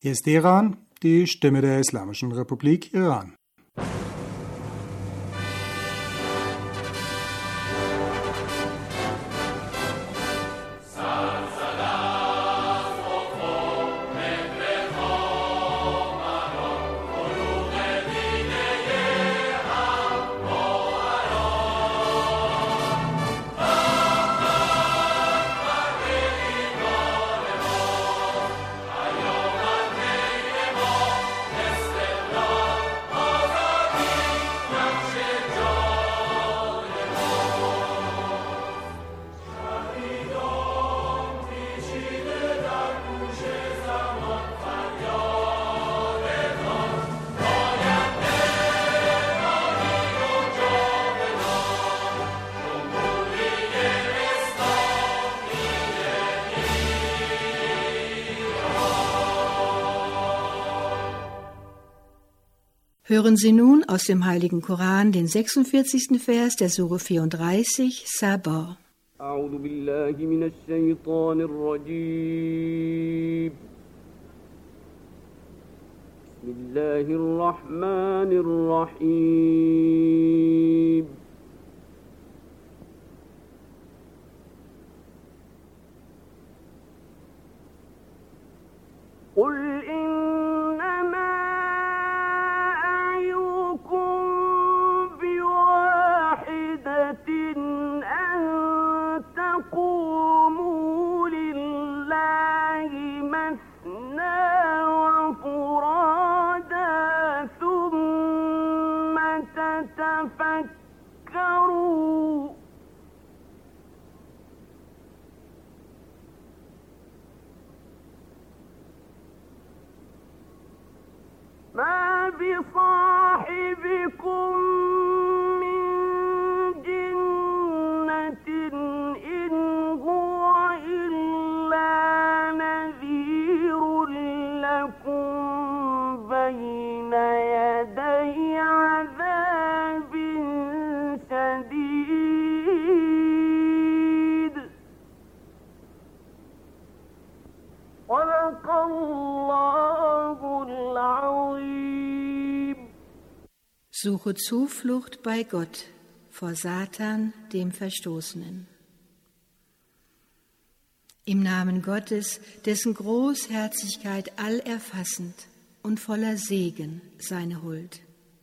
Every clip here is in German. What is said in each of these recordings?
Hier ist Teheran, die Stimme der Islamischen Republik Iran. Hören Sie nun aus dem Heiligen Koran den 46. Vers der Sure 34, Sabah. أعوذ بالله من الشيطان الرجيم بسم الله الرحمن الرحيم قل إنما أعظكم بواحدة أن تقوموا لله مثنى وفرادا ثم تتفكروا ما بصاحبكم من جنة إن هو إلا نذير لكم بين يدي عذاب شديد صدق الله العظيم. Suche Zuflucht bei Gott vor Satan, dem Verstoßenen. Im Namen Gottes, dessen Großherzigkeit allerfassend und voller Segen seine Huld.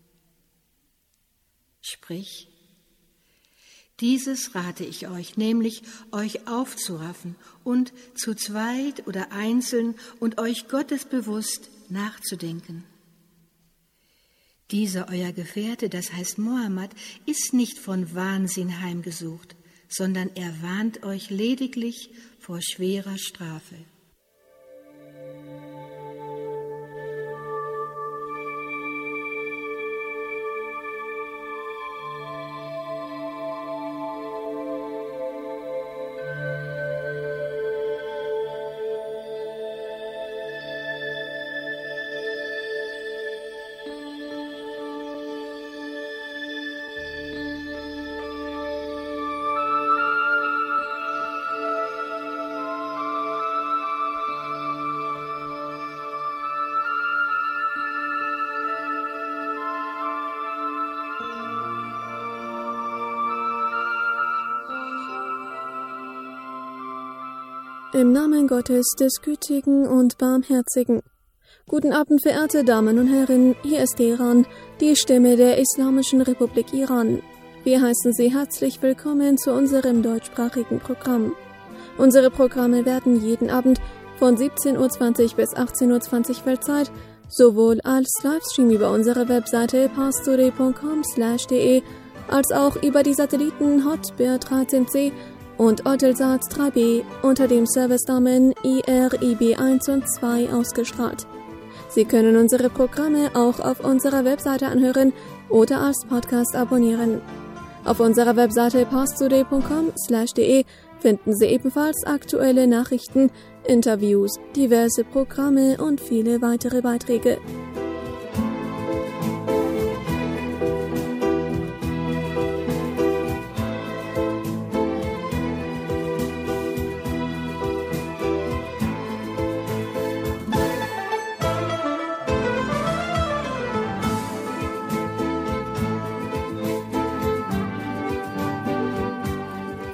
Sprich, dieses rate ich euch, nämlich euch aufzuraffen und zu zweit oder einzeln und euch gottesbewusst nachzudenken. Dieser euer Gefährte, das heißt Mohammed, ist nicht von Wahnsinn heimgesucht, sondern er warnt euch lediglich vor schwerer Strafe. Im Namen Gottes, des Gütigen und Barmherzigen. Guten Abend, verehrte Damen und Herren, hier ist Teheran, die Stimme der Islamischen Republik Iran. Wir heißen Sie herzlich willkommen zu unserem deutschsprachigen Programm. Unsere Programme werden jeden Abend von 17.20 Uhr bis 18.20 Uhr Weltzeit sowohl als Livestream über unsere Webseite parstoday.com/de als auch über die Satelliten Hotbird 13C und Eutelsat 3B unter dem Servicenamen IRIB 1 und 2 ausgestrahlt. Sie können unsere Programme auch auf unserer Webseite anhören oder als Podcast abonnieren. Auf unserer Webseite parstoday.com/de finden Sie ebenfalls aktuelle Nachrichten, Interviews, diverse Programme und viele weitere Beiträge.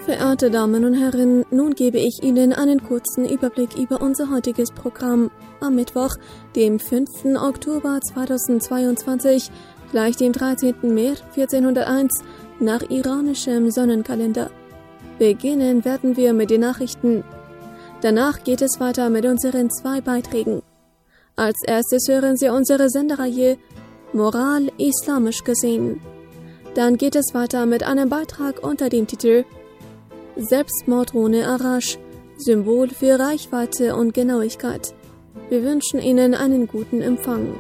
Verehrte Damen und Herren, nun gebe ich Ihnen einen kurzen Überblick über unser heutiges Programm am Mittwoch, dem 5. Oktober 2022, gleich dem 13. März 1401 nach iranischem Sonnenkalender. Beginnen werden wir mit den Nachrichten. Danach geht es weiter mit unseren 2 Beiträgen. Als erstes hören Sie unsere Sendereihe Moral islamisch gesehen. Dann geht es weiter mit einem Beitrag unter dem Titel Selbstmorddrohne Arash, Symbol für Reichweite und Genauigkeit. Wir wünschen Ihnen einen guten Empfang.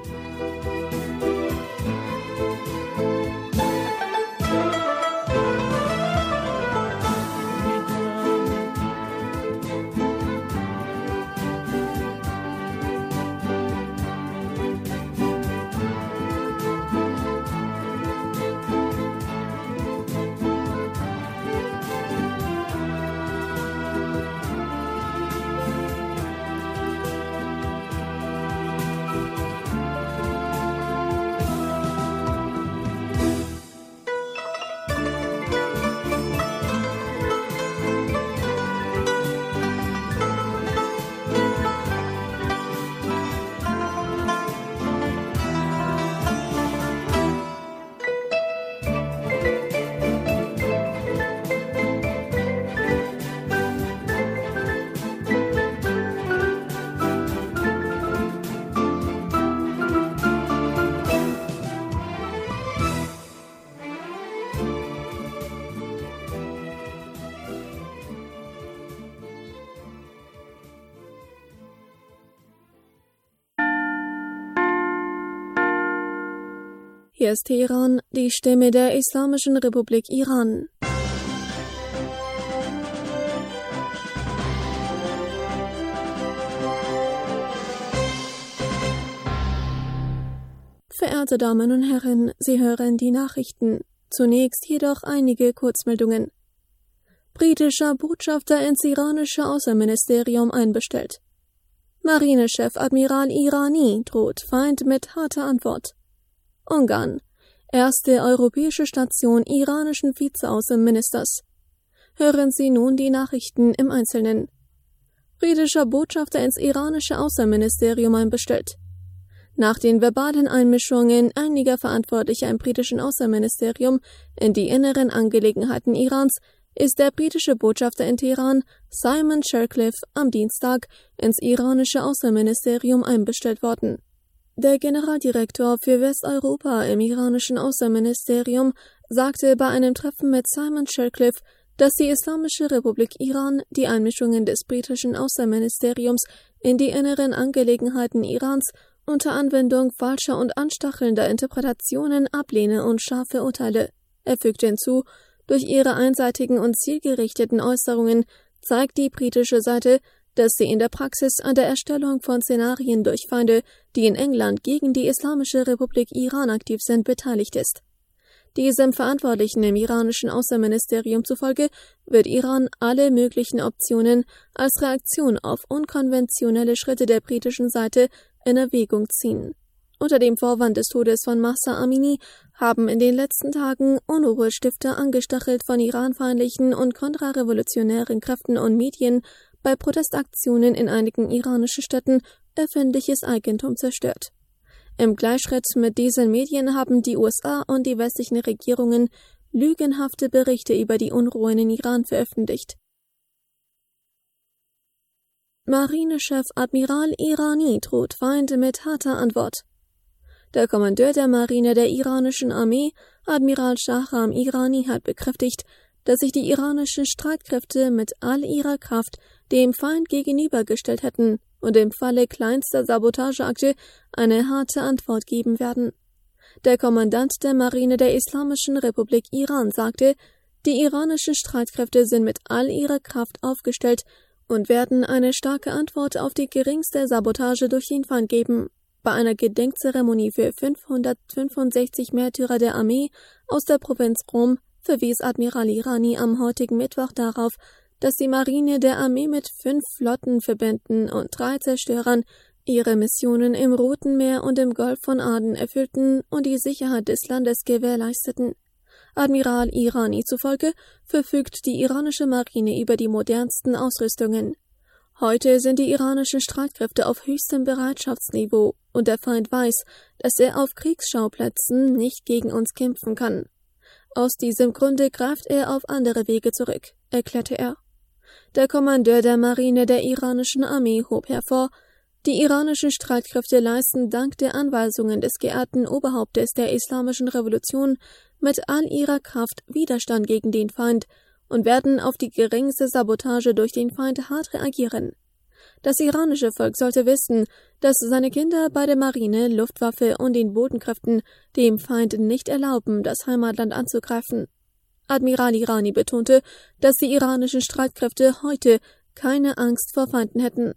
Hier ist Teheran, die Stimme der Islamischen Republik Iran. Verehrte Damen und Herren, Sie hören die Nachrichten. Zunächst jedoch einige Kurzmeldungen. Britischer Botschafter ins iranische Außenministerium einbestellt. Marinechef Admiral Irani droht Feind mit harter Antwort. Ungarn. Erste europäische Station iranischen Vizeaußenministers. Hören Sie nun die Nachrichten im Einzelnen. Britischer Botschafter ins iranische Außenministerium einbestellt. Nach den verbalen Einmischungen einiger Verantwortlicher im britischen Außenministerium in die inneren Angelegenheiten Irans ist der britische Botschafter in Teheran, Simon Shercliffe, am Dienstag ins iranische Außenministerium einbestellt worden. Der Generaldirektor für Westeuropa im iranischen Außenministerium sagte bei einem Treffen mit Simon Shercliffe, dass die Islamische Republik Iran die Einmischungen des britischen Außenministeriums in die inneren Angelegenheiten Irans unter Anwendung falscher und anstachelnder Interpretationen ablehne und scharf verurteile. Er fügte hinzu, durch ihre einseitigen und zielgerichteten Äußerungen zeigt die britische Seite, dass sie in der Praxis an der Erstellung von Szenarien durch Feinde, die in England gegen die Islamische Republik Iran aktiv sind, beteiligt ist. Diesem Verantwortlichen im iranischen Außenministerium zufolge wird Iran alle möglichen Optionen als Reaktion auf unkonventionelle Schritte der britischen Seite in Erwägung ziehen. Unter dem Vorwand des Todes von Mahsa Amini haben in den letzten Tagen Unruhestifter angestachelt von iranfeindlichen und kontrarevolutionären Kräften und Medien bei Protestaktionen in einigen iranischen Städten öffentliches Eigentum zerstört. Im Gleichschritt mit diesen Medien haben die USA und die westlichen Regierungen lügenhafte Berichte über die Unruhen in Iran veröffentlicht. Marinechef Admiral Irani droht Feind mit harter Antwort. Der Kommandeur der Marine der iranischen Armee, Admiral Shahram Irani, hat bekräftigt, dass sich die iranischen Streitkräfte mit all ihrer Kraft dem Feind gegenübergestellt hätten und im Falle kleinster Sabotageakte eine harte Antwort geben werden. Der Kommandant der Marine der Islamischen Republik Iran sagte, die iranischen Streitkräfte sind mit all ihrer Kraft aufgestellt und werden eine starke Antwort auf die geringste Sabotage durch den Feind geben. Bei einer Gedenkzeremonie für 565 Märtyrer der Armee aus der Provinz Rom verwies Admiral Irani am heutigen Mittwoch darauf, dass die Marine der Armee mit 5 Flottenverbänden und 3 Zerstörern ihre Missionen im Roten Meer und im Golf von Aden erfüllten und die Sicherheit des Landes gewährleisteten. Admiral Irani zufolge verfügt die iranische Marine über die modernsten Ausrüstungen. Heute sind die iranischen Streitkräfte auf höchstem Bereitschaftsniveau und der Feind weiß, dass er auf Kriegsschauplätzen nicht gegen uns kämpfen kann. Aus diesem Grunde greift er auf andere Wege zurück, erklärte er. Der Kommandeur der Marine der iranischen Armee hob hervor, die iranischen Streitkräfte leisten dank der Anweisungen des geehrten Oberhauptes der Islamischen Revolution mit all ihrer Kraft Widerstand gegen den Feind und werden auf die geringste Sabotage durch den Feind hart reagieren. Das iranische Volk sollte wissen, dass seine Kinder bei der Marine, Luftwaffe und den Bodenkräften dem Feind nicht erlauben, das Heimatland anzugreifen. Admiral Irani betonte, dass die iranischen Streitkräfte heute keine Angst vor Feinden hätten.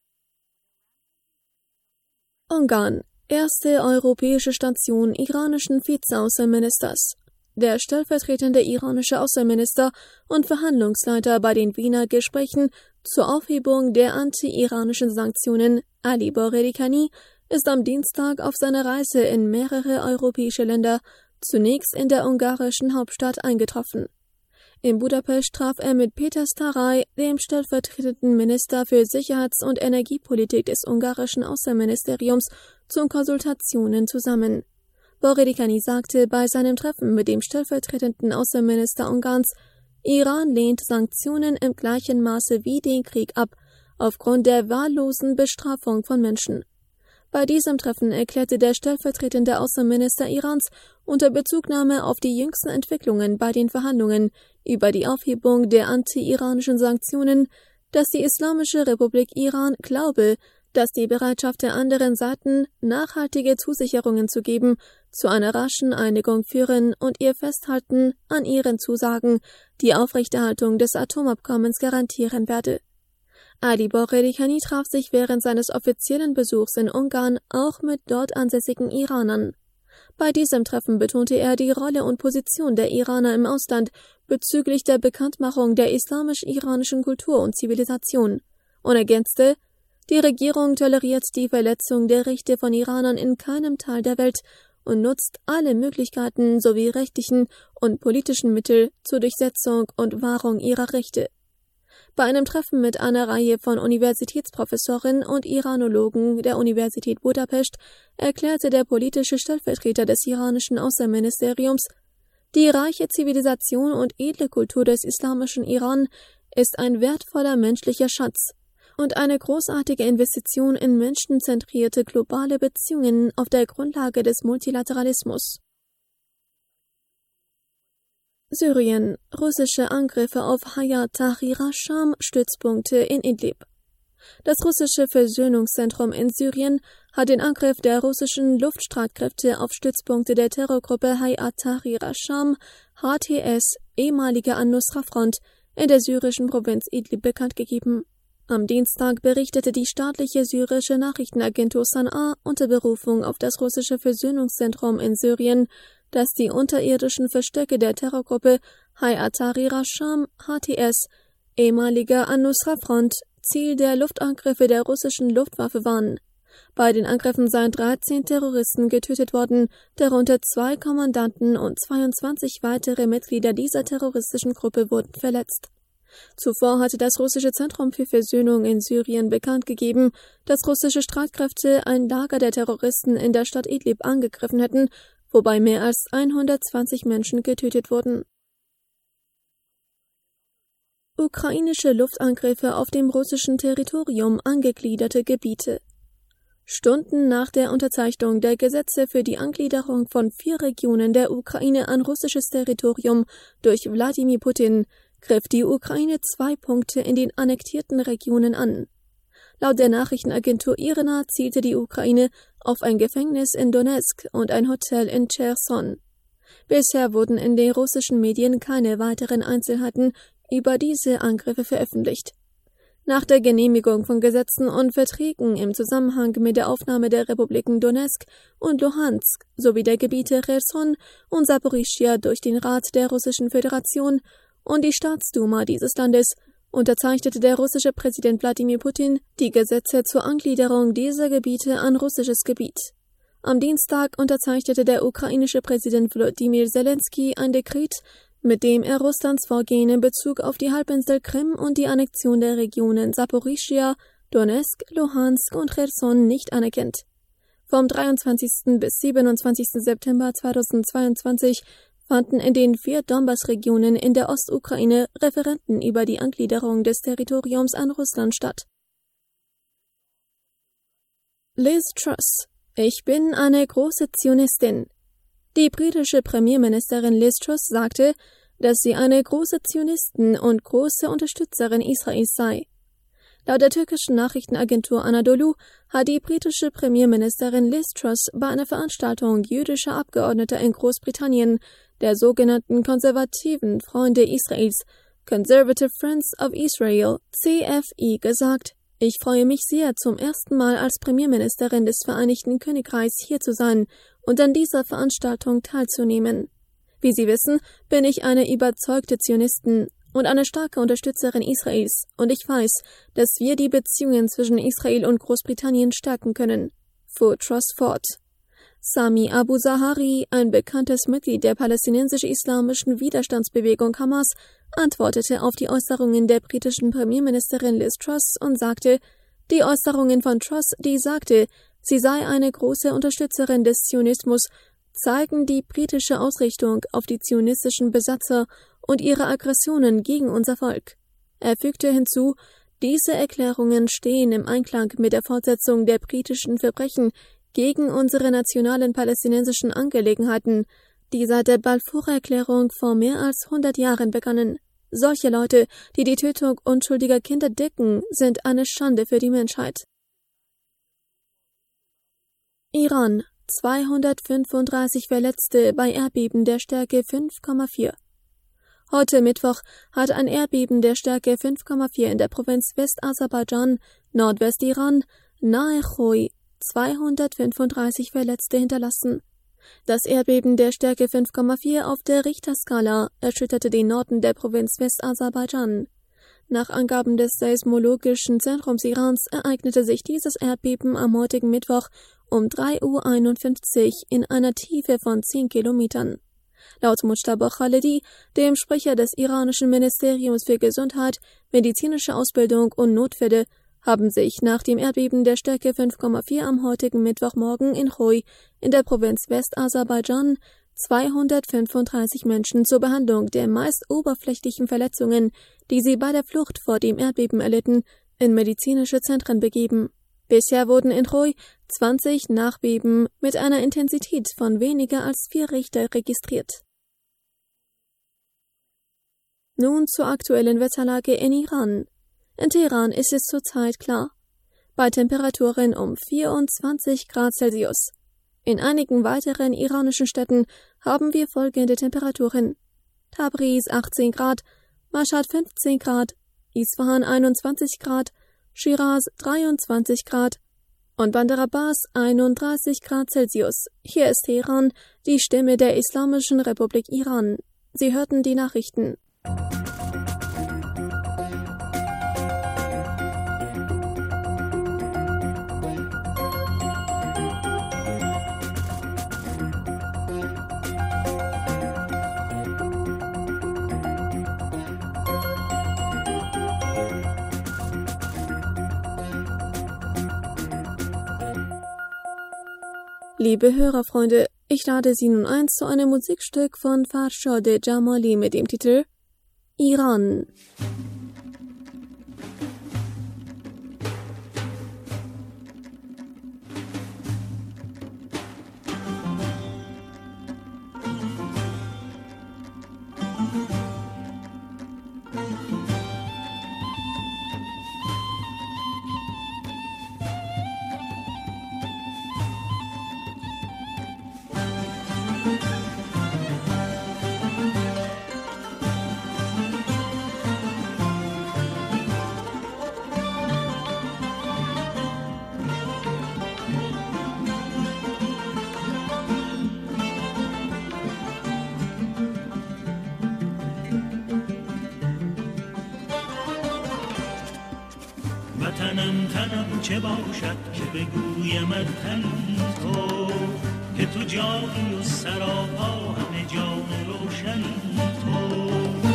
Ungarn. Erste europäische Station iranischen Vizeaußenministers. Der stellvertretende iranische Außenminister und Verhandlungsleiter bei den Wiener Gesprächen zur Aufhebung der anti-iranischen Sanktionen, Ali Borodikani, ist am Dienstag auf seiner Reise in mehrere europäische Länder, zunächst in der ungarischen Hauptstadt, eingetroffen. In Budapest traf er mit Péter Sztáray, dem stellvertretenden Minister für Sicherheits- und Energiepolitik des ungarischen Außenministeriums, zu Konsultationen zusammen. Borodikani sagte bei seinem Treffen mit dem stellvertretenden Außenminister Ungarns, Iran lehnt Sanktionen im gleichen Maße wie den Krieg ab, aufgrund der wahllosen Bestrafung von Menschen. Bei diesem Treffen erklärte der stellvertretende Außenminister Irans unter Bezugnahme auf die jüngsten Entwicklungen bei den Verhandlungen über die Aufhebung der anti-iranischen Sanktionen, dass die Islamische Republik Iran glaube, dass die Bereitschaft der anderen Seiten, nachhaltige Zusicherungen zu geben, zu einer raschen Einigung führen und ihr Festhalten an ihren Zusagen die Aufrechterhaltung des Atomabkommens garantieren werde. Ali Borodikani traf sich während seines offiziellen Besuchs in Ungarn auch mit dort ansässigen Iranern. Bei diesem Treffen betonte er die Rolle und Position der Iraner im Ausland bezüglich der Bekanntmachung der islamisch-iranischen Kultur und Zivilisation und ergänzte, die Regierung toleriert die Verletzung der Rechte von Iranern in keinem Teil der Welt und nutzt alle Möglichkeiten sowie rechtlichen und politischen Mittel zur Durchsetzung und Wahrung ihrer Rechte. Bei einem Treffen mit einer Reihe von Universitätsprofessoren und Iranologen der Universität Budapest erklärte der politische Stellvertreter des iranischen Außenministeriums, die reiche Zivilisation und edle Kultur des islamischen Iran ist ein wertvoller menschlicher Schatz und eine großartige Investition in menschenzentrierte globale Beziehungen auf der Grundlage des Multilateralismus. Syrien. Russische Angriffe auf Hayat Tahrir al-Sham-Stützpunkte in Idlib. Das russische Versöhnungszentrum in Syrien hat den Angriff der russischen Luftstreitkräfte auf Stützpunkte der Terrorgruppe Hayat Tahrir al-Sham, HTS, ehemalige An-Nusra-Front, in der syrischen Provinz Idlib bekannt gegeben. Am Dienstag berichtete die staatliche syrische Nachrichtenagentur San'a unter Berufung auf das russische Versöhnungszentrum in Syrien, dass die unterirdischen Verstecke der Terrorgruppe Hayat Tahrir al-Sham, HTS, ehemaliger An-Nusra-Front, Ziel der Luftangriffe der russischen Luftwaffe waren. Bei den Angriffen seien 13 Terroristen getötet worden, darunter 2 Kommandanten und 22 weitere Mitglieder dieser terroristischen Gruppe wurden verletzt. Zuvor hatte das russische Zentrum für Versöhnung in Syrien bekannt gegeben, dass russische Streitkräfte ein Lager der Terroristen in der Stadt Idlib angegriffen hätten, wobei mehr als 120 Menschen getötet wurden. Ukrainische Luftangriffe auf dem russischen Territorium angegliederte Gebiete. Stunden nach der Unterzeichnung der Gesetze für die Angliederung von 4 Regionen der Ukraine an russisches Territorium durch Wladimir Putin griff die Ukraine 2 Punkte in den annektierten Regionen an. Laut der Nachrichtenagentur IRNA zielte die Ukraine auf ein Gefängnis in Donetsk und ein Hotel in Cherson. Bisher wurden in den russischen Medien keine weiteren Einzelheiten über diese Angriffe veröffentlicht. Nach der Genehmigung von Gesetzen und Verträgen im Zusammenhang mit der Aufnahme der Republiken Donetsk und Luhansk sowie der Gebiete Cherson und Saporischschja durch den Rat der Russischen Föderation und die Staatsduma dieses Landes unterzeichnete der russische Präsident Wladimir Putin die Gesetze zur Angliederung dieser Gebiete an russisches Gebiet. Am Dienstag unterzeichnete der ukrainische Präsident Volodymyr Zelensky ein Dekret, mit dem er Russlands Vorgehen in Bezug auf die Halbinsel Krim und die Annexion der Regionen Saporischschja, Donezk, Luhansk und Cherson nicht anerkennt. Vom 23. bis 27. September 2022 fanden in den 4 Donbass-Regionen in der Ostukraine Referenden über die Angliederung des Territoriums an Russland statt. Liz Truss: Ich bin eine große Zionistin. Die britische Premierministerin Liz Truss sagte, dass sie eine große Zionistin und große Unterstützerin Israels sei. Laut der türkischen Nachrichtenagentur Anadolu hat die britische Premierministerin Liz Truss bei einer Veranstaltung jüdischer Abgeordneter in Großbritannien, der sogenannten konservativen Freunde Israels, Conservative Friends of Israel, CFI, gesagt: Ich freue mich sehr, zum ersten Mal als Premierministerin des Vereinigten Königreichs hier zu sein und an dieser Veranstaltung teilzunehmen. Wie Sie wissen, bin ich eine überzeugte Zionistin und eine starke Unterstützerin Israels, und ich weiß, dass wir die Beziehungen zwischen Israel und Großbritannien stärken können, fuhr Truss fort. Sami Abu Zahari, ein bekanntes Mitglied der palästinensisch-islamischen Widerstandsbewegung Hamas, antwortete auf die Äußerungen der britischen Premierministerin Liz Truss und sagte, die Äußerungen von Truss, die sagte, sie sei eine große Unterstützerin des Zionismus, zeigen die britische Ausrichtung auf die zionistischen Besatzer und ihre Aggressionen gegen unser Volk. Er fügte hinzu, diese Erklärungen stehen im Einklang mit der Fortsetzung der britischen Verbrechen gegen unsere nationalen palästinensischen Angelegenheiten, die seit der Balfour-Erklärung vor mehr als 100 Jahren begannen. Solche Leute, die die Tötung unschuldiger Kinder decken, sind eine Schande für die Menschheit. Iran: 235 Verletzte bei Erdbeben der Stärke 5,4. Heute Mittwoch hat ein Erdbeben der Stärke 5,4 in der Provinz Westaserbaidschan, Nordwestiran, nahe Khoi, 235 Verletzte hinterlassen. Das Erdbeben der Stärke 5,4 auf der Richterskala erschütterte den Norden der Provinz Westaserbaidschan. Nach Angaben des Seismologischen Zentrums Irans ereignete sich dieses Erdbeben am heutigen Mittwoch um 3:51 Uhr in einer Tiefe von 10 Kilometern. Laut Mujtaba Khaledi, dem Sprecher des iranischen Ministeriums für Gesundheit, medizinische Ausbildung und Notfälle, haben sich nach dem Erdbeben der Stärke 5,4 am heutigen Mittwochmorgen in Khoi in der Provinz Westaserbaidschan 235 Menschen zur Behandlung der meist oberflächlichen Verletzungen, die sie bei der Flucht vor dem Erdbeben erlitten, in medizinische Zentren begeben. Bisher wurden in Khoi 20 Nachbeben mit einer Intensität von weniger als 4 Richter registriert. Nun zur aktuellen Wetterlage in Iran. In Teheran ist es zurzeit klar. Bei Temperaturen um 24 Grad Celsius. In einigen weiteren iranischen Städten haben wir folgende Temperaturen: Tabriz 18 Grad, Mashhad 15 Grad, Isfahan 21 Grad, Shiraz 23 Grad und Bandar Abbas 31 Grad Celsius. Hier ist Teheran, die Stimme der Islamischen Republik Iran. Sie hörten die Nachrichten. Liebe Hörerfreunde, ich lade Sie nun ein zu einem Musikstück von Farshad Jamali mit dem Titel Iran. تنم چه باشد که بگویمت تنی تو، که تو جانی و سراپا همه جان روشنی تو.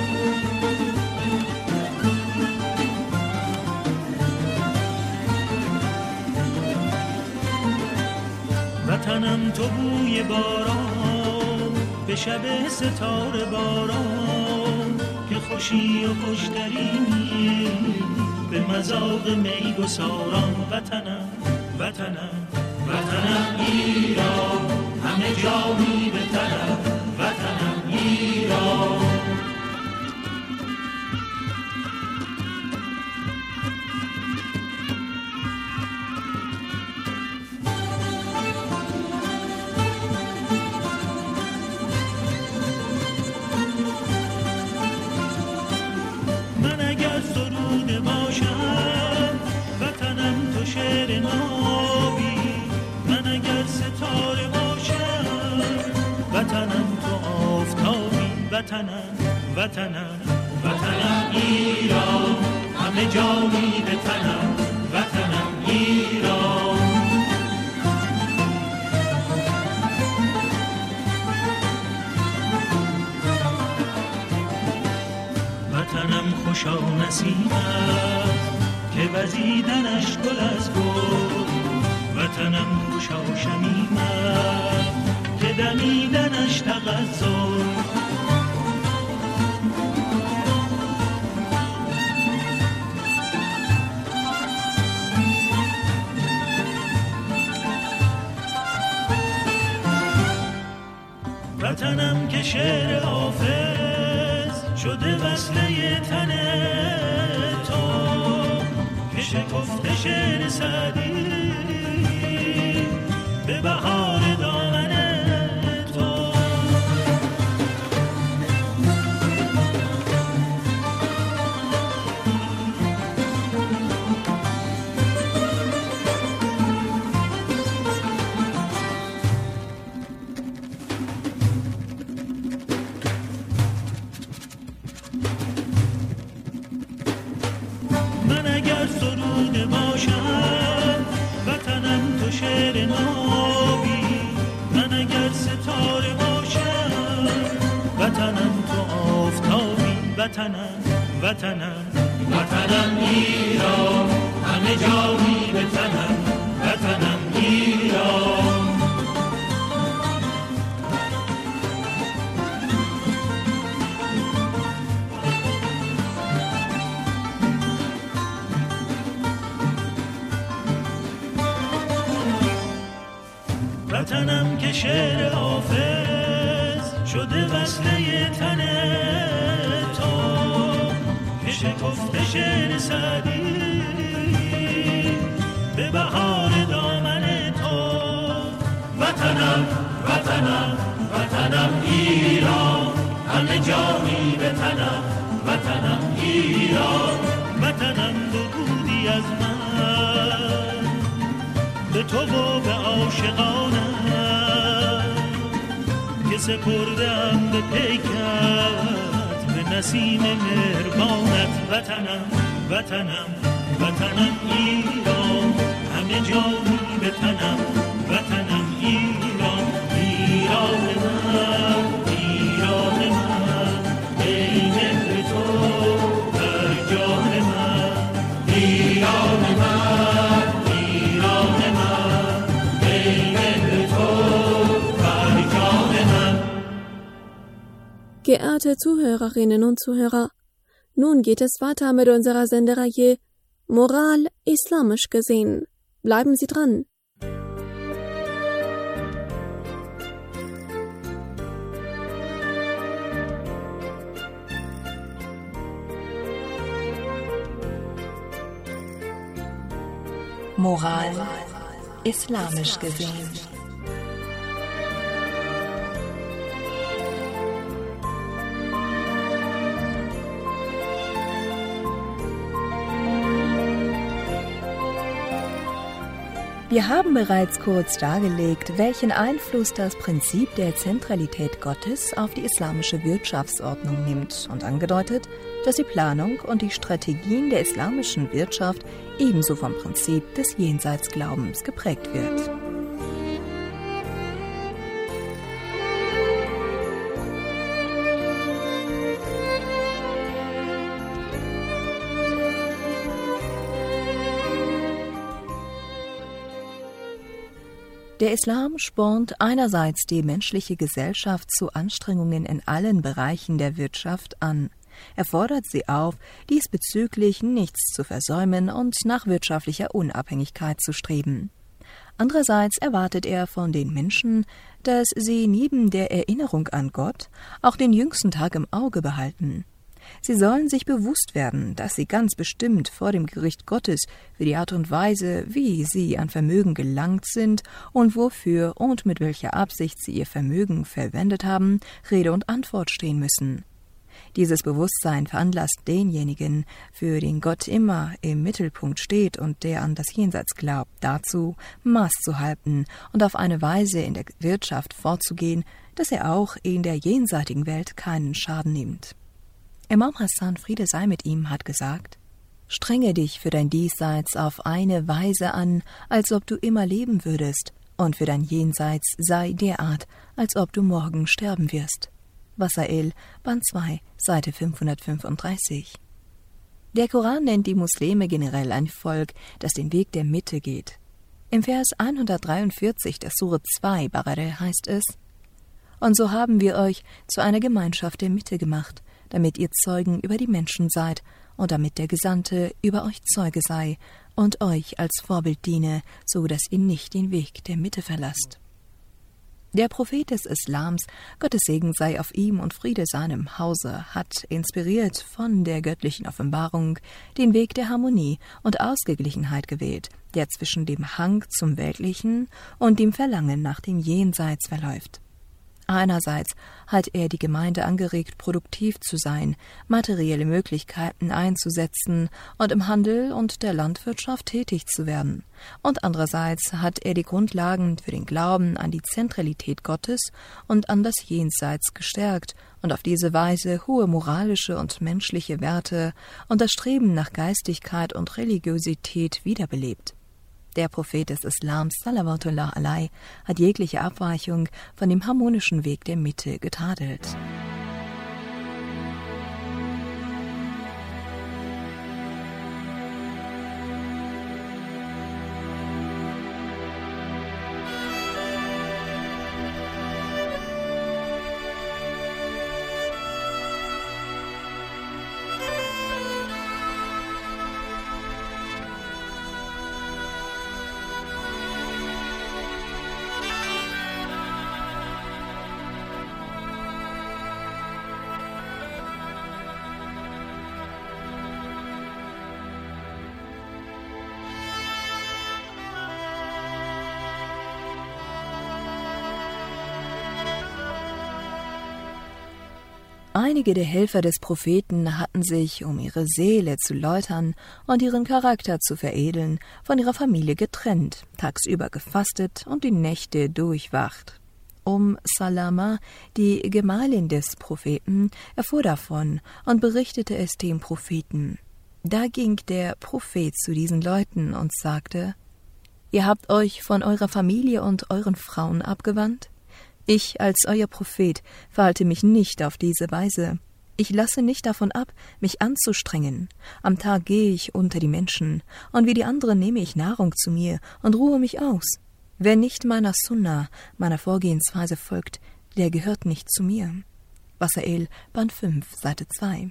وطنم تو بوی باران به شب ستاره باران، که خوشی و خوشترینی به مذاق می گساران. وطنم وطنم وطنم ایران، همه جانی به تنم. وطنم ایران. من اگر سروده باشم وطنم تو شعر نابی، من اگر ستاره باشم وطنم تو آفتابی. وطنم وطنم وطنم ایران، همه جانی به تنم. وطنم ایران. وطنم خوشا نسیمت که وزیدنش گل از گل، وطنم خوشا شمیمت که دمیدنش تغزل. وطنم که شعر حافظ شده وصله تن تو، که شکفته شعر سعدی به بهار دامن تو. من اگر سروده باشم وطنم تو شعر نابی، من اگر ستاره باشم وطنم تو آفتابی. وطنم وطنم وطنم ایران، همه جانی به تنم. وطنم ایران. وطنم که شعر حافظ شده وصله تن تو، که شکفته شعر سعدی به بهار دامن تو. وطنم وطنم وطنم ایران، همه جانی به تنم. وطنم ایران. وطنم بودی از من به تو و به عاشقانم، که سپردم به پیکت به نسیم مهربانت. وطنم وطنم وطنم ایران، همه جانی به تنم. وطنم ایران. ایران من ایران من، ای مهر تو در جان من. ایران من ایران من، ای مهر تو در جان من. Geehrte Zuhörerinnen und Zuhörer, nun geht es weiter mit unserer Sendereihe Moral islamisch gesehen. Bleiben Sie dran. Moral islamisch gesehen. Wir haben bereits kurz dargelegt, welchen Einfluss das Prinzip der Zentralität Gottes auf die islamische Wirtschaftsordnung nimmt und angedeutet, dass die Planung und die Strategien der islamischen Wirtschaft ebenso vom Prinzip des Jenseitsglaubens geprägt wird. Der Islam spornt einerseits die menschliche Gesellschaft zu Anstrengungen in allen Bereichen der Wirtschaft an. Er fordert sie auf, diesbezüglich nichts zu versäumen und nach wirtschaftlicher Unabhängigkeit zu streben. Andererseits erwartet er von den Menschen, dass sie neben der Erinnerung an Gott auch den jüngsten Tag im Auge behalten. Sie sollen sich bewusst werden, dass sie ganz bestimmt vor dem Gericht Gottes für die Art und Weise, wie sie an Vermögen gelangt sind und wofür und mit welcher Absicht sie ihr Vermögen verwendet haben, Rede und Antwort stehen müssen. Dieses Bewusstsein veranlasst denjenigen, für den Gott immer im Mittelpunkt steht und der an das Jenseits glaubt, dazu, Maß zu halten und auf eine Weise in der Wirtschaft vorzugehen, dass er auch in der jenseitigen Welt keinen Schaden nimmt. Imam Hassan, Friede sei mit ihm, hat gesagt: Strenge dich für dein Diesseits auf eine Weise an, als ob du immer leben würdest, und für dein Jenseits sei derart, als ob du morgen sterben wirst. Wasail, Band 2, Seite 535. Der Koran nennt die Muslime generell ein Volk, das den Weg der Mitte geht. Im Vers 143 der Sure 2 Baqarah heißt es: Und so haben wir euch zu einer Gemeinschaft der Mitte gemacht, damit ihr Zeugen über die Menschen seid und damit der Gesandte über euch Zeuge sei und euch als Vorbild diene, so dass ihr nicht den Weg der Mitte verlasst. Der Prophet des Islams, Gottes Segen sei auf ihm und Friede seinem Hause, hat, inspiriert von der göttlichen Offenbarung, den Weg der Harmonie und Ausgeglichenheit gewählt, der zwischen dem Hang zum Weltlichen und dem Verlangen nach dem Jenseits verläuft. Einerseits hat er die Gemeinde angeregt, produktiv zu sein, materielle Möglichkeiten einzusetzen und im Handel und der Landwirtschaft tätig zu werden. Und andererseits hat er die Grundlagen für den Glauben an die Zentralität Gottes und an das Jenseits gestärkt und auf diese Weise hohe moralische und menschliche Werte und das Streben nach Geistigkeit und Religiosität wiederbelebt. Der Prophet des Islams, Salawatullah alaihi, hat jegliche Abweichung von dem harmonischen Weg der Mitte getadelt. Einige der Helfer des Propheten hatten sich, um ihre Seele zu läutern und ihren Charakter zu veredeln, von ihrer Familie getrennt, tagsüber gefastet und die Nächte durchwacht. Salama, die Gemahlin des Propheten, erfuhr davon und berichtete es dem Propheten. Da ging der Prophet zu diesen Leuten und sagte: Ihr habt euch von eurer Familie und euren Frauen abgewandt? Ich als euer Prophet verhalte mich nicht auf diese Weise. Ich lasse nicht davon ab, mich anzustrengen. Am Tag gehe ich unter die Menschen, und wie die anderen nehme ich Nahrung zu mir und ruhe mich aus. Wer nicht meiner Sunna, meiner Vorgehensweise folgt, der gehört nicht zu mir. Wasail, Band 5, Seite 2.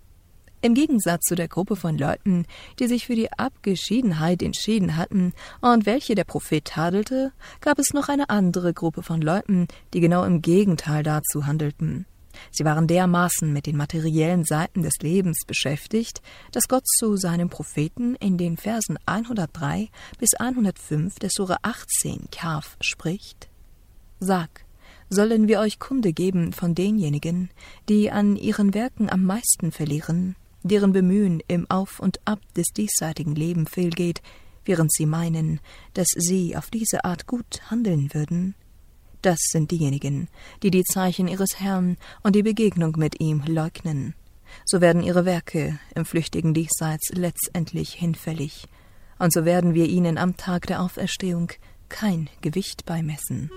Im Gegensatz zu der Gruppe von Leuten, die sich für die Abgeschiedenheit entschieden hatten und welche der Prophet tadelte, gab es noch eine andere Gruppe von Leuten, die genau im Gegenteil dazu handelten. Sie waren dermaßen mit den materiellen Seiten des Lebens beschäftigt, dass Gott zu seinem Propheten in den Versen 103 bis 105 der Sure 18 Kahf spricht: Sag, sollen wir euch Kunde geben von denjenigen, die an ihren Werken am meisten verlieren, deren Bemühen im Auf und Ab des diesseitigen Lebens fehlgeht, während sie meinen, dass sie auf diese Art gut handeln würden? Das sind diejenigen, die die Zeichen ihres Herrn und die Begegnung mit ihm leugnen. So werden ihre Werke im flüchtigen Diesseits letztendlich hinfällig, und so werden wir ihnen am Tag der Auferstehung kein Gewicht beimessen.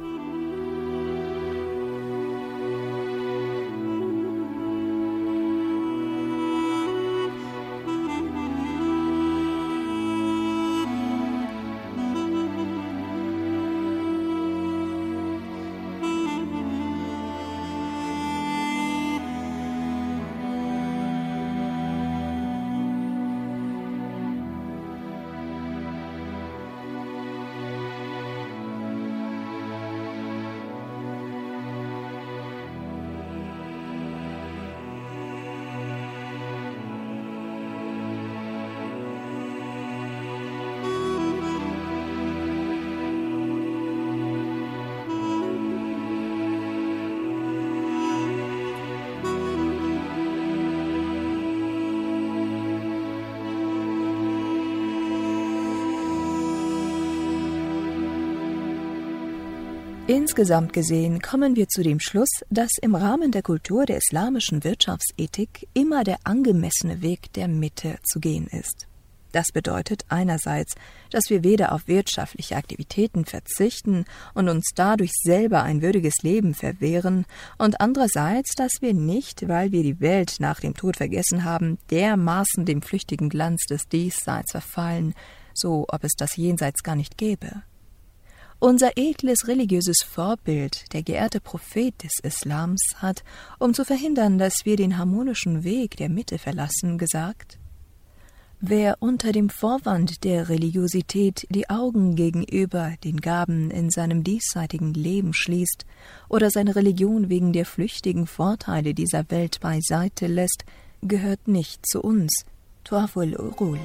Insgesamt gesehen kommen wir zu dem Schluss, dass im Rahmen der Kultur der islamischen Wirtschaftsethik immer der angemessene Weg der Mitte zu gehen ist. Das bedeutet einerseits, dass wir weder auf wirtschaftliche Aktivitäten verzichten und uns dadurch selber ein würdiges Leben verwehren, und andererseits, dass wir nicht, weil wir die Welt nach dem Tod vergessen haben, dermaßen dem flüchtigen Glanz des Diesseits verfallen, so ob es das Jenseits gar nicht gäbe. Unser edles religiöses Vorbild, der geehrte Prophet des Islams, hat, um zu verhindern, dass wir den harmonischen Weg der Mitte verlassen, gesagt: Wer unter dem Vorwand der Religiosität die Augen gegenüber den Gaben in seinem diesseitigen Leben schließt oder seine Religion wegen der flüchtigen Vorteile dieser Welt beiseite lässt, gehört nicht zu uns. Tuaful Urul.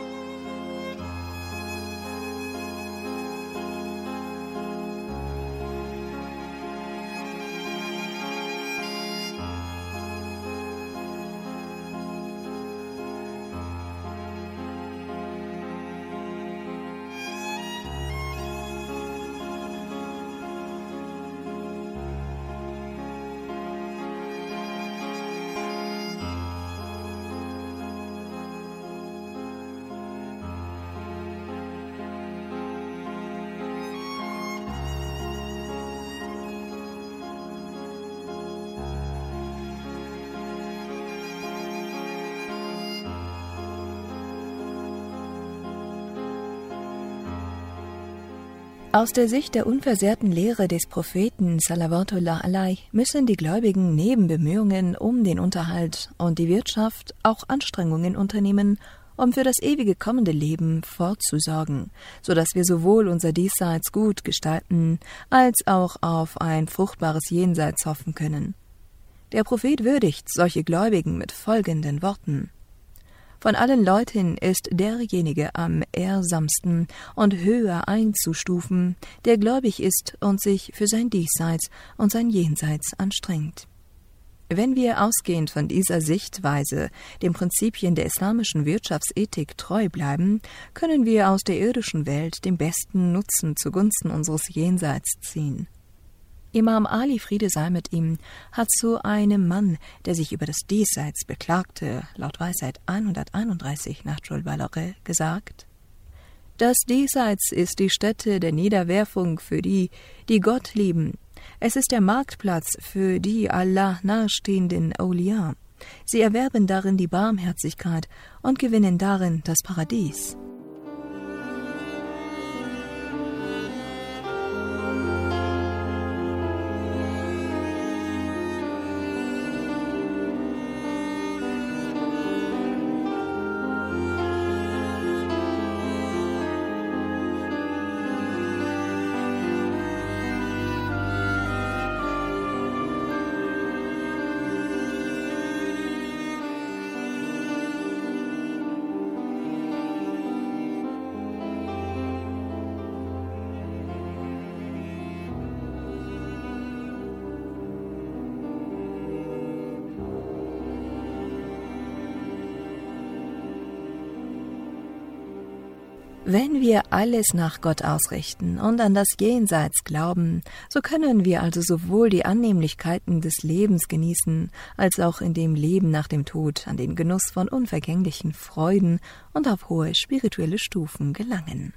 Aus der Sicht der unversehrten Lehre des Propheten Salawatullah alaih müssen die Gläubigen neben Bemühungen um den Unterhalt und die Wirtschaft auch Anstrengungen unternehmen, um für das ewige kommende Leben fortzusorgen, so dass wir sowohl unser Diesseits gut gestalten, als auch auf ein fruchtbares Jenseits hoffen können. Der Prophet würdigt solche Gläubigen mit folgenden Worten: Von allen Leuten ist derjenige am ehrsamsten und höher einzustufen, der gläubig ist und sich für sein Diesseits und sein Jenseits anstrengt. Wenn wir ausgehend von dieser Sichtweise den Prinzipien der islamischen Wirtschaftsethik treu bleiben, können wir aus der irdischen Welt den besten Nutzen zugunsten unseres Jenseits ziehen. Imam Ali, Friede sei mit ihm, hat zu einem Mann, der sich über das Diesseits beklagte, laut Weisheit 131 nach Jul Balaghe gesagt: Das Diesseits ist die Stätte der Niederwerfung für die, die Gott lieben. Es ist der Marktplatz für die Allah nahestehenden Awliya. Sie erwerben darin die Barmherzigkeit und gewinnen darin das Paradies. Wenn wir alles nach Gott ausrichten und an das Jenseits glauben, so können wir also sowohl die Annehmlichkeiten des Lebens genießen, als auch in dem Leben nach dem Tod an den Genuss von unvergänglichen Freuden und auf hohe spirituelle Stufen gelangen.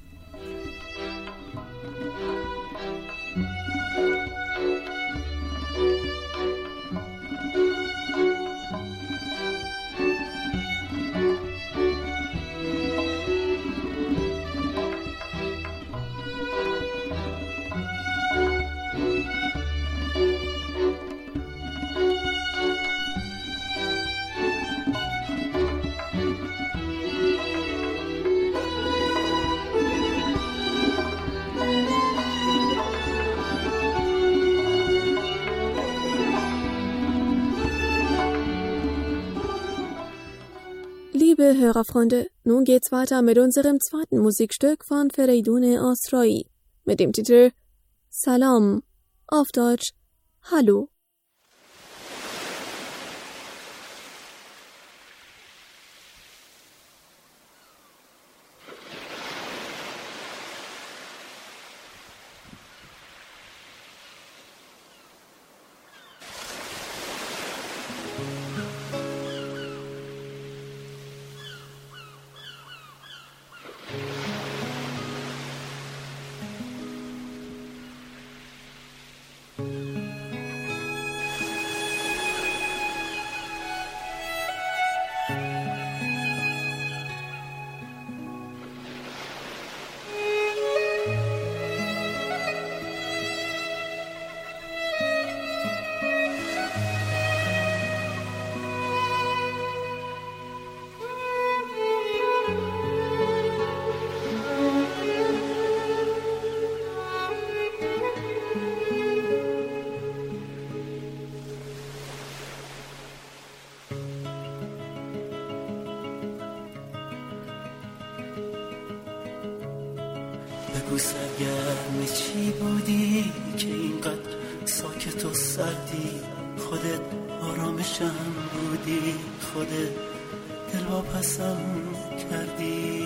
Liebe Hörerfreunde, nun geht's weiter mit unserem zweiten Musikstück von Fereydun Asrai mit dem Titel Salam, auf Deutsch Hallo. بگو سرگرم چی بودی که اینقدر ساکت و سردی، خودت آرامشم بودی، خودت دلواپسم کردی.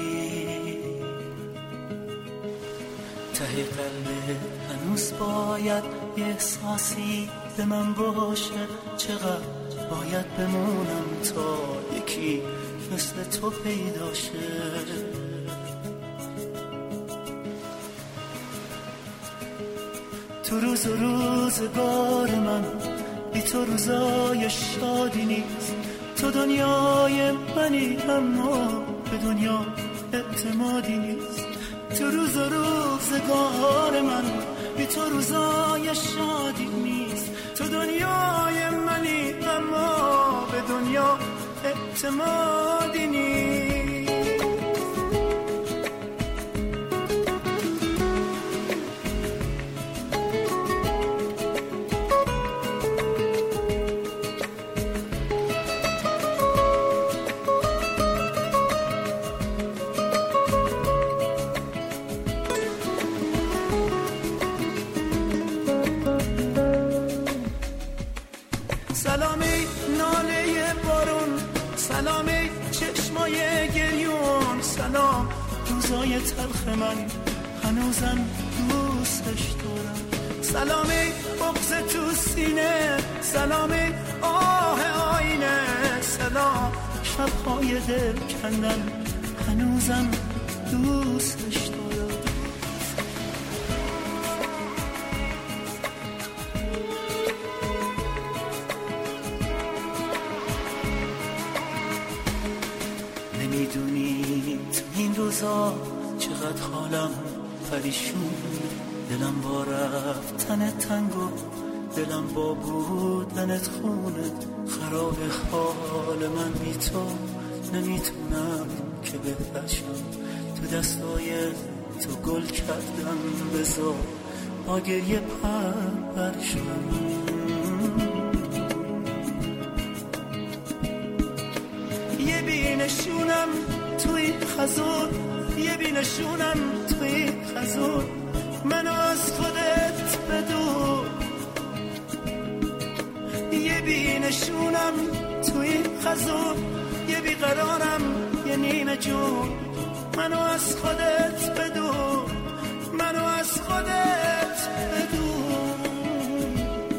ته قلبت هنوز باید یه احساسی به من باشه، چقدر باید بمونم تا یکی مثل تو پیدا شه. تو روز و روزگار من بی تو روزای شادی نیست، تو دنیای منی اما به دنیا اعتمادی نیست. تو روز و روزگار من بی تو روزای شادی نیست، تو دنیای منی اما به دنیا اعتمادی نیست. سلامی ناله بارون، سلامی چشمای گریون، سلام روزای تلخ من هنوزم دوستش دارم. سلامی بغض تو سینه، سلامی آه آینه، سلام شبهای دل کندن هنوزم دوستش دارم. نمیدونی تو این روزا چقدر حالم پریشون، دلم با رفتن تنگو، دلم با بودنت خونه، خراب حال من بی تو، نمیتونم که بهتشم. تو دستای تو گل کردم بذار با گریه پرشم. یه بینشونم توی خزور، یه بینشونم توی خزور، منو از خودت بدور. یه بینشونم توی خزور، یه بیقرارم یه نیمه جون، منو از خودت بدون، منو از خودت بدون.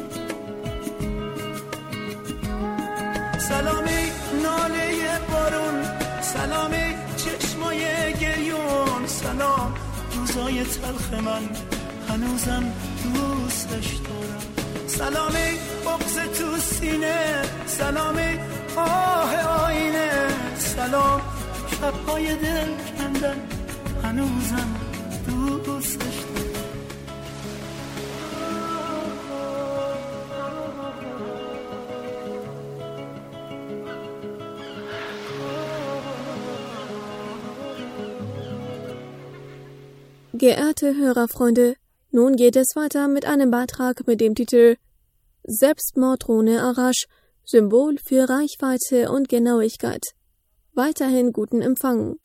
سلامی ناله بارون، سلامی چشمای گریون، سلام روزای تلخ من هنوزم دوستش دارم. سلامی بغض تو سینه، سلامی آه آینه، سلام شبهای دل کندن هنوزم دوستش دارم. Geehrte Hörerfreunde, nun geht es weiter mit einem Beitrag mit dem Titel Selbstmorddrohne Arash, Symbol für Reichweite und Genauigkeit. Weiterhin guten Empfang.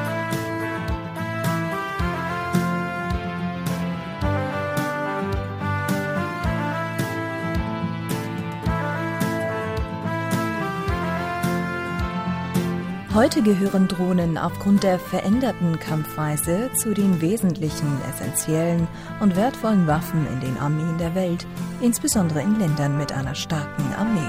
Heute gehören Drohnen aufgrund der veränderten Kampfweise zu den wesentlichen, essentiellen und wertvollen Waffen in den Armeen der Welt, insbesondere in Ländern mit einer starken Armee.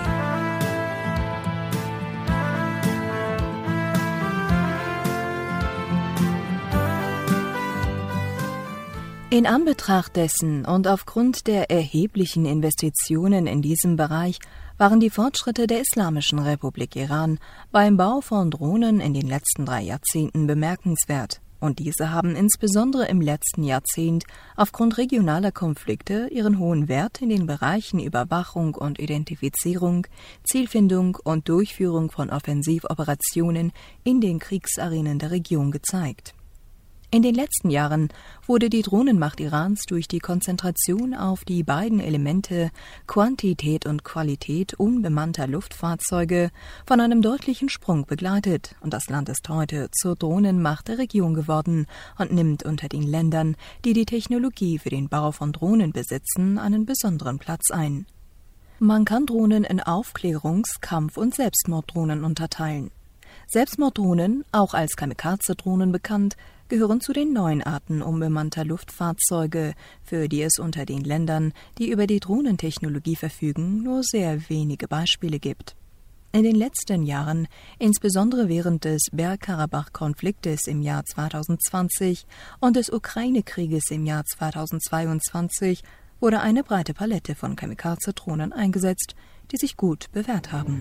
In Anbetracht dessen und aufgrund der erheblichen Investitionen in diesem Bereich waren die Fortschritte der Islamischen Republik Iran beim Bau von Drohnen in den letzten 3 Jahrzehnten bemerkenswert. Und diese haben insbesondere im letzten Jahrzehnt aufgrund regionaler Konflikte ihren hohen Wert in den Bereichen Überwachung und Identifizierung, Zielfindung und Durchführung von Offensivoperationen in den Kriegsarenen der Region gezeigt. In den letzten Jahren wurde die Drohnenmacht Irans durch die Konzentration auf die beiden Elemente Quantität und Qualität unbemannter Luftfahrzeuge von einem deutlichen Sprung begleitet, und das Land ist heute zur Drohnenmacht der Region geworden und nimmt unter den Ländern, die die Technologie für den Bau von Drohnen besitzen, einen besonderen Platz ein. Man kann Drohnen in Aufklärungs-, Kampf- und Selbstmorddrohnen unterteilen. Selbstmorddrohnen, auch als Kamikaze-Drohnen bekannt, gehören zu den neuen Arten unbemannter Luftfahrzeuge, für die es unter den Ländern, die über die Drohnentechnologie verfügen, nur sehr wenige Beispiele gibt. In den letzten Jahren, insbesondere während des Bergkarabach-Konfliktes im Jahr 2020 und des Ukraine-Krieges im Jahr 2022, wurde eine breite Palette von Kamikaze-Drohnen eingesetzt, die sich gut bewährt haben.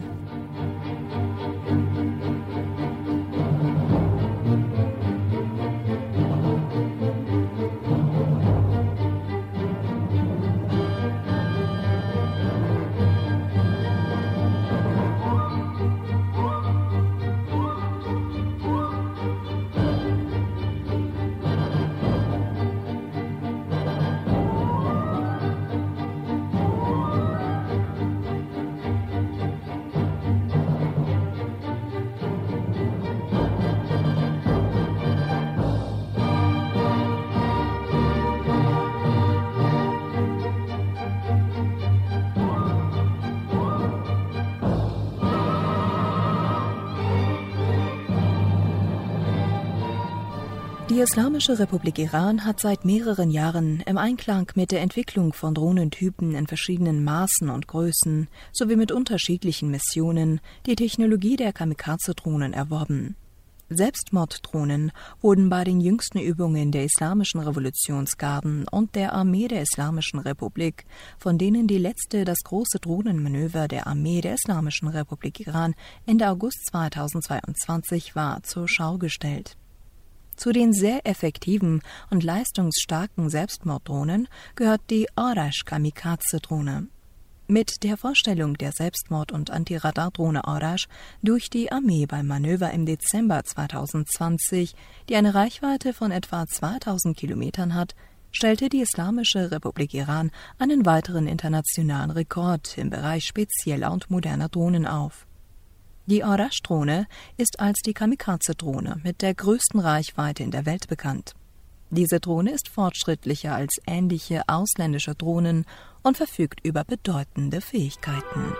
Die Islamische Republik Iran hat seit mehreren Jahren im Einklang mit der Entwicklung von Drohnentypen in verschiedenen Maßen und Größen sowie mit unterschiedlichen Missionen die Technologie der Kamikaze-Drohnen erworben. Selbstmorddrohnen wurden bei den jüngsten Übungen der Islamischen Revolutionsgarden und der Armee der Islamischen Republik, von denen die letzte das große Drohnenmanöver der Armee der Islamischen Republik Iran Ende August 2022 war, zur Schau gestellt. Zu den sehr effektiven und leistungsstarken Selbstmorddrohnen gehört die Arash-Kamikaze-Drohne. Mit der Vorstellung der Selbstmord- und Antiradardrohne Arash durch die Armee beim Manöver im Dezember 2020, die eine Reichweite von etwa 2000 Kilometern hat, stellte die Islamische Republik Iran einen weiteren internationalen Rekord im Bereich spezieller und moderner Drohnen auf. Die Arash-Drohne ist als die Kamikaze-Drohne mit der größten Reichweite in der Welt bekannt. Diese Drohne ist fortschrittlicher als ähnliche ausländische Drohnen und verfügt über bedeutende Fähigkeiten.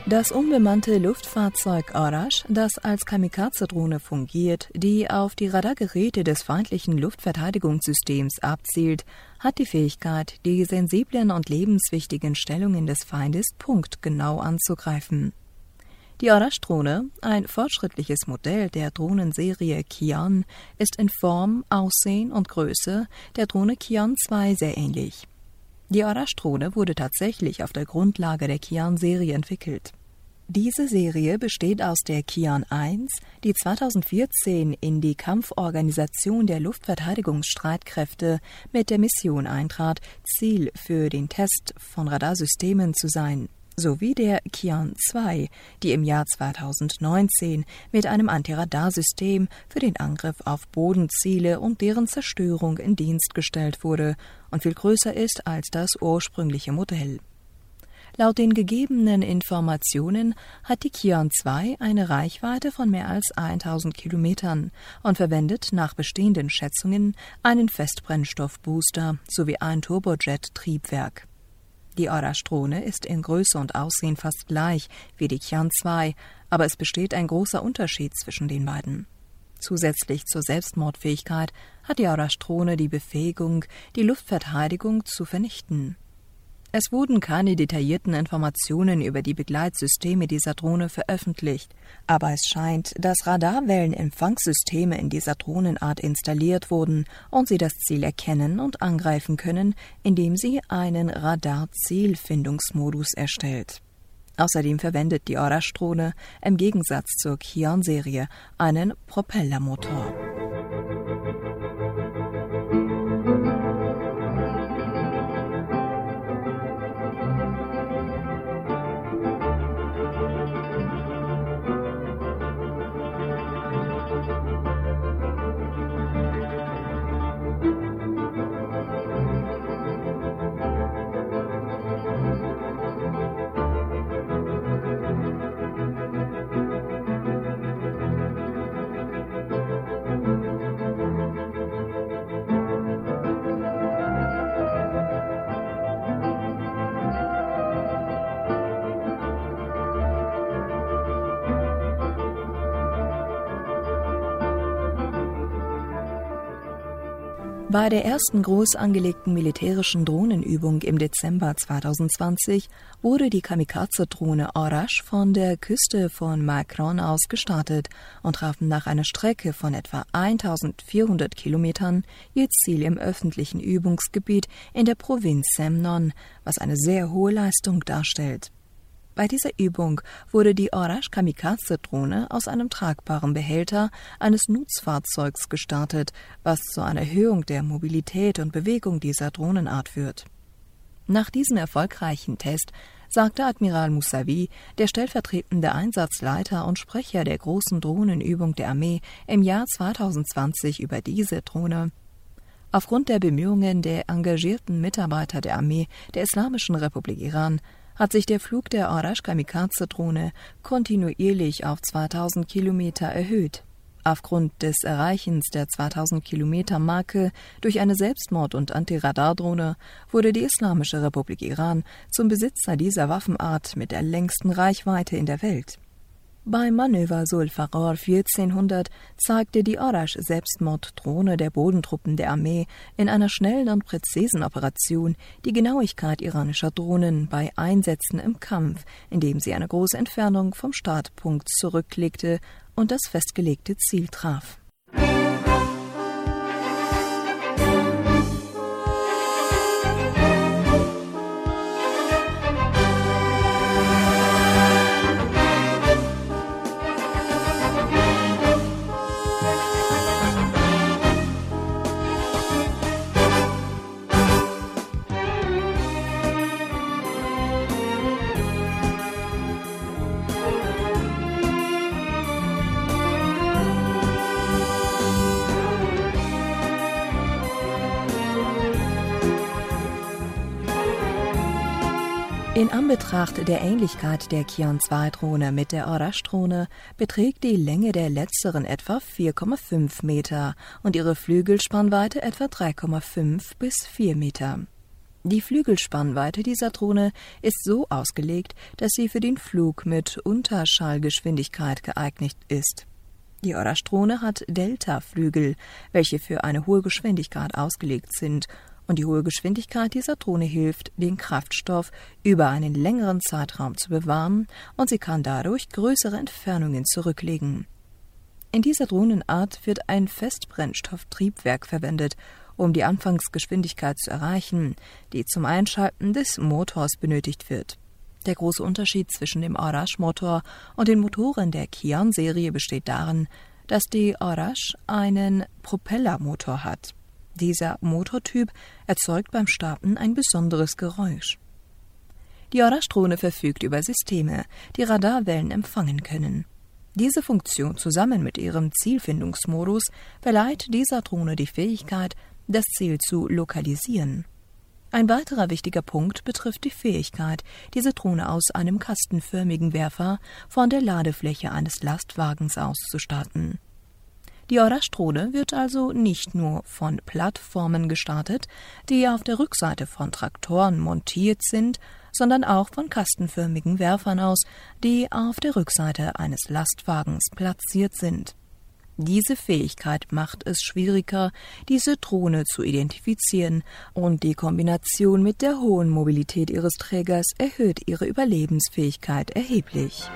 Das unbemannte Luftfahrzeug Orash, das als Kamikaze-Drohne fungiert, die auf die Radargeräte des feindlichen Luftverteidigungssystems abzielt, hat die Fähigkeit, die sensiblen und lebenswichtigen Stellungen des Feindes punktgenau anzugreifen. Die Orash-Drohne, ein fortschrittliches Modell der Drohnenserie Kion, ist in Form, Aussehen und Größe der Drohne Kion 2 sehr ähnlich. Die Orash-Drohne wurde tatsächlich auf der Grundlage der Kion-Serie entwickelt. Diese Serie besteht aus der Kion 1, die 2014 in die Kampforganisation der Luftverteidigungsstreitkräfte mit der Mission eintrat, Ziel für den Test von Radarsystemen zu sein, sowie der Kion 2, die im Jahr 2019 mit einem Antiradarsystem für den Angriff auf Bodenziele und deren Zerstörung in Dienst gestellt wurde und viel größer ist als das ursprüngliche Modell. Laut den gegebenen Informationen hat die Kion 2 eine Reichweite von mehr als 1000 Kilometern und verwendet nach bestehenden Schätzungen einen Festbrennstoffbooster sowie ein Turbojet-Triebwerk. Die Orash-Drohne ist in Größe und Aussehen fast gleich wie die Kion 2, aber es besteht ein großer Unterschied zwischen den beiden. Zusätzlich zur Selbstmordfähigkeit hat die Orash-Drohne die Befähigung, die Luftverteidigung zu vernichten. Es wurden keine detaillierten Informationen über die Begleitsysteme dieser Drohne veröffentlicht, aber es scheint, dass Radarwellenempfangssysteme in dieser Drohnenart installiert wurden und sie das Ziel erkennen und angreifen können, indem sie einen Radar-Zielfindungsmodus erstellt. Außerdem verwendet die Orash-Drohne im Gegensatz zur Kion-Serie einen Propellermotor. Bei der ersten groß angelegten militärischen Drohnenübung im Dezember 2020 wurde die Kamikaze-Drohne Orash von der Küste von Macron aus gestartet und traf nach einer Strecke von etwa 1400 Kilometern ihr Ziel im öffentlichen Übungsgebiet in der Provinz Semnon, was eine sehr hohe Leistung darstellt. Bei dieser Übung wurde die Orash-Kamikaze-Drohne aus einem tragbaren Behälter eines Nutzfahrzeugs gestartet, was zu einer Erhöhung der Mobilität und Bewegung dieser Drohnenart führt. Nach diesem erfolgreichen Test sagte Admiral Moussavi, der stellvertretende Einsatzleiter und Sprecher der großen Drohnenübung der Armee im Jahr 2020 über diese Drohne: Aufgrund der Bemühungen der engagierten Mitarbeiter der Armee der Islamischen Republik Iran hat sich der Flug der Orash-Kamikaze-Drohne kontinuierlich auf 2000 Kilometer erhöht. Aufgrund des Erreichens der 2000-Kilometer-Marke durch eine Selbstmord- und Antiradardrohne wurde die Islamische Republik Iran zum Besitzer dieser Waffenart mit der längsten Reichweite in der Welt. Beim Manöver Zulfaqar 1400 zeigte die Orash-Selbstmorddrohne der Bodentruppen der Armee in einer schnellen und präzisen Operation die Genauigkeit iranischer Drohnen bei Einsätzen im Kampf, indem sie eine große Entfernung vom Startpunkt zurücklegte und das festgelegte Ziel traf. In Anbetracht der Ähnlichkeit der Kion 2-Drohne mit der Orash-Drohne beträgt die Länge der letzteren etwa 4,5 Meter und ihre Flügelspannweite etwa 3,5 bis 4 Meter. Die Flügelspannweite dieser Drohne ist so ausgelegt, dass sie für den Flug mit Unterschallgeschwindigkeit geeignet ist. Die Orash-Drohne hat Delta-Flügel, welche für eine hohe Geschwindigkeit ausgelegt sind, und die hohe Geschwindigkeit dieser Drohne hilft, den Kraftstoff über einen längeren Zeitraum zu bewahren, und sie kann dadurch größere Entfernungen zurücklegen. In dieser Drohnenart wird ein Festbrennstofftriebwerk verwendet, um die Anfangsgeschwindigkeit zu erreichen, die zum Einschalten des Motors benötigt wird. Der große Unterschied zwischen dem Orash-Motor und den Motoren der Kian-Serie besteht darin, dass die Orash einen Propellermotor hat. Dieser Motortyp erzeugt beim Starten ein besonderes Geräusch. Die Orash-Drohne verfügt über Systeme, die Radarwellen empfangen können. Diese Funktion zusammen mit ihrem Zielfindungsmodus verleiht dieser Drohne die Fähigkeit, das Ziel zu lokalisieren. Ein weiterer wichtiger Punkt betrifft die Fähigkeit, diese Drohne aus einem kastenförmigen Werfer von der Ladefläche eines Lastwagens aus zu starten. Die Orash-Drohne wird also nicht nur von Plattformen gestartet, die auf der Rückseite von Traktoren montiert sind, sondern auch von kastenförmigen Werfern aus, die auf der Rückseite eines Lastwagens platziert sind. Diese Fähigkeit macht es schwieriger, diese Drohne zu identifizieren, und die Kombination mit der hohen Mobilität ihres Trägers erhöht ihre Überlebensfähigkeit erheblich.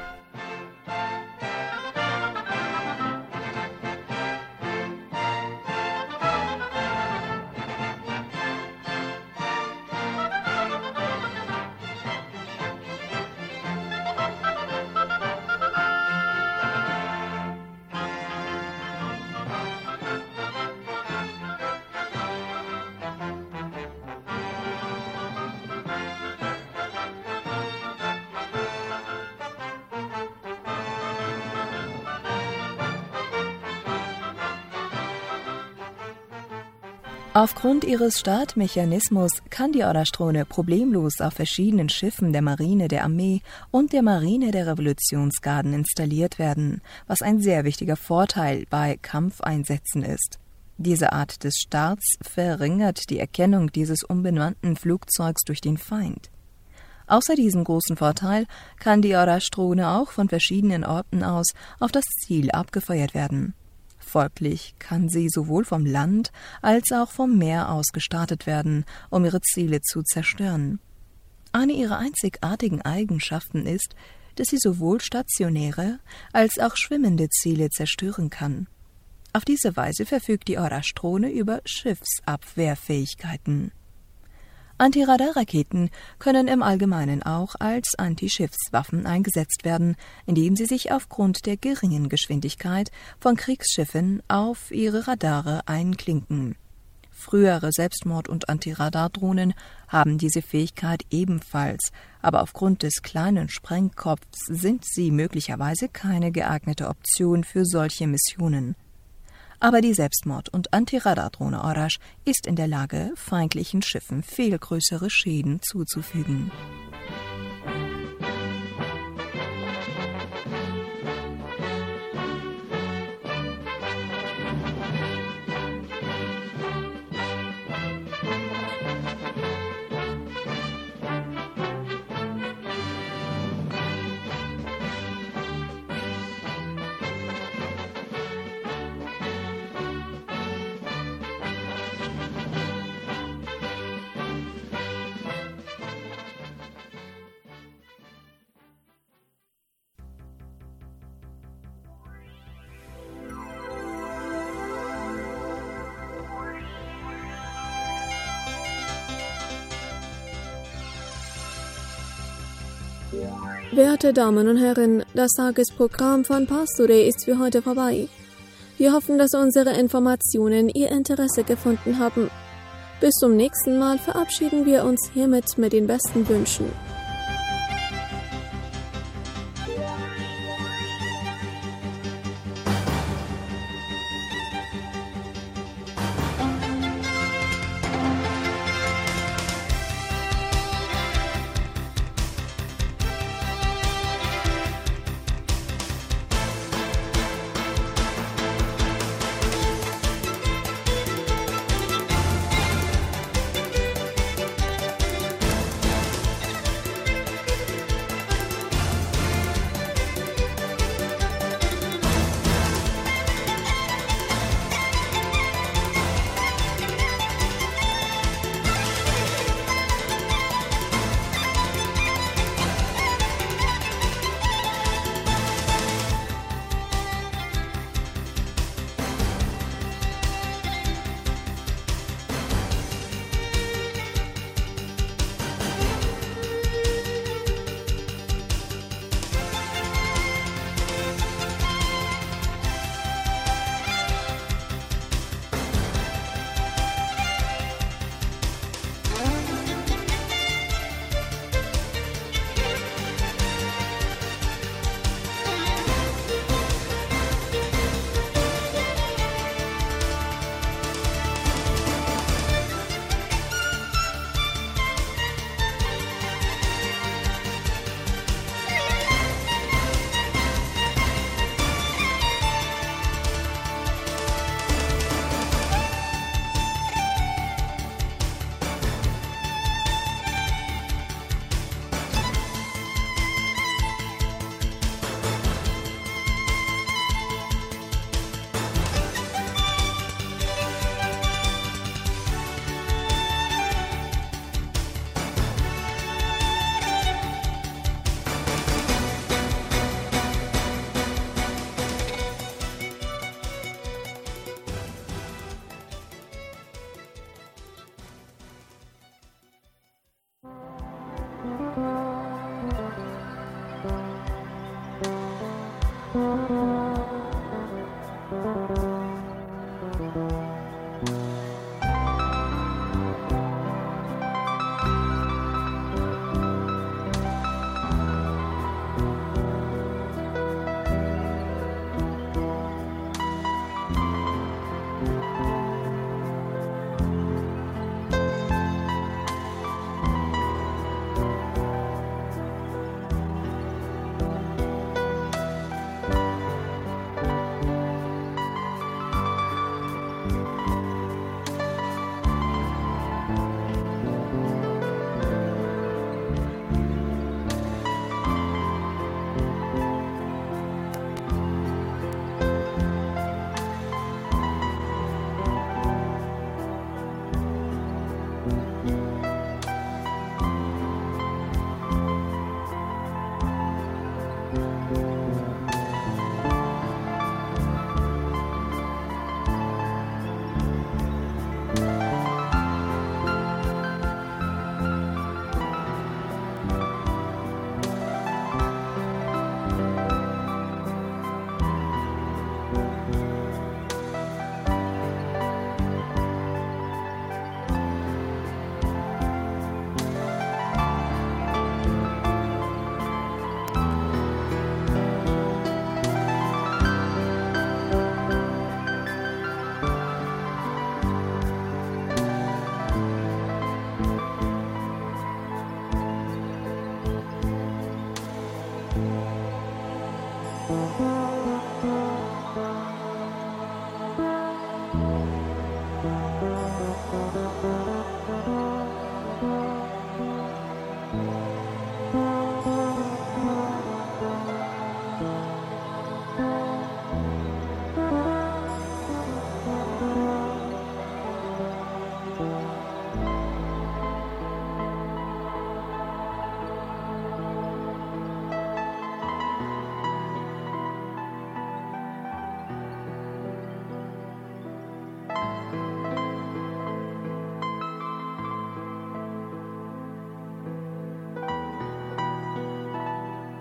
Aufgrund ihres Startmechanismus kann die Orash-Drohne problemlos auf verschiedenen Schiffen der Marine der Armee und der Marine der Revolutionsgarden installiert werden, was ein sehr wichtiger Vorteil bei Kampfeinsätzen ist. Diese Art des Starts verringert die Erkennung dieses unbemannten Flugzeugs durch den Feind. Außer diesem großen Vorteil kann die Orash-Drohne auch von verschiedenen Orten aus auf das Ziel abgefeuert werden. Folglich kann sie sowohl vom Land als auch vom Meer aus gestartet werden, um ihre Ziele zu zerstören. Eine ihrer einzigartigen Eigenschaften ist, dass sie sowohl stationäre als auch schwimmende Ziele zerstören kann. Auf diese Weise verfügt die Orash-Drohne über Schiffsabwehrfähigkeiten. Antiradarraketen können im Allgemeinen auch als Antischiffswaffen eingesetzt werden, indem sie sich aufgrund der geringen Geschwindigkeit von Kriegsschiffen auf ihre Radare einklinken. Frühere Selbstmord- und Antiradardrohnen haben diese Fähigkeit ebenfalls, aber aufgrund des kleinen Sprengkopfs sind sie möglicherweise keine geeignete Option für solche Missionen. Aber die Selbstmord- und Antiradardrohne Orash ist in der Lage, feindlichen Schiffen viel größere Schäden zuzufügen. Werte Damen und Herren, das Tagesprogramm von Pastore ist für heute vorbei. Wir hoffen, dass unsere Informationen Ihr Interesse gefunden haben. Bis zum nächsten Mal verabschieden wir uns hiermit mit den besten Wünschen.